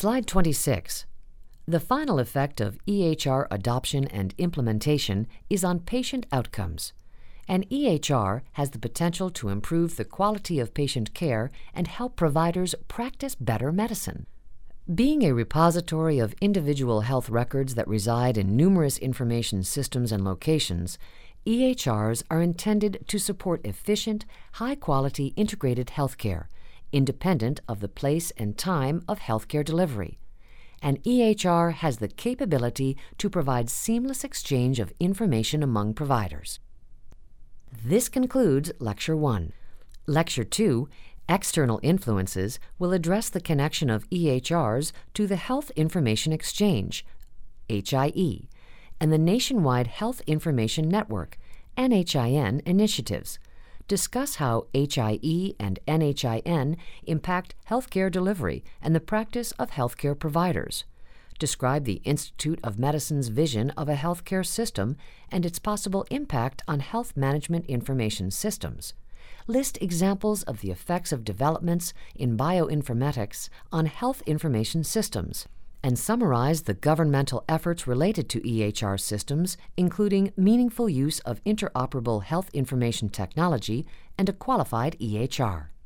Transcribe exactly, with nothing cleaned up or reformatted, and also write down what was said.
Slide twenty-six. The final effect of E H R adoption and implementation is on patient outcomes. An E H R has the potential to improve the quality of patient care and help providers practice better medicine. Being a repository of individual health records that reside in numerous information systems and locations, E H Rs are intended to support efficient, high-quality integrated healthcare, independent of the place and time of healthcare delivery. An E H R has the capability to provide seamless exchange of information among providers. This concludes Lecture one. Lecture two, External Influences, will address the connection of E H Rs to the Health Information Exchange, H I E, and the Nationwide Health Information Network, N H I N, initiatives. Discuss how H I E and N H I N impact healthcare delivery and the practice of healthcare providers. Describe the Institute of Medicine's vision of a healthcare system and its possible impact on health management information systems. List examples of the effects of developments in bioinformatics on health information systems, and summarize the governmental efforts related to E H R systems, including meaningful use of interoperable health information technology and a qualified E H R.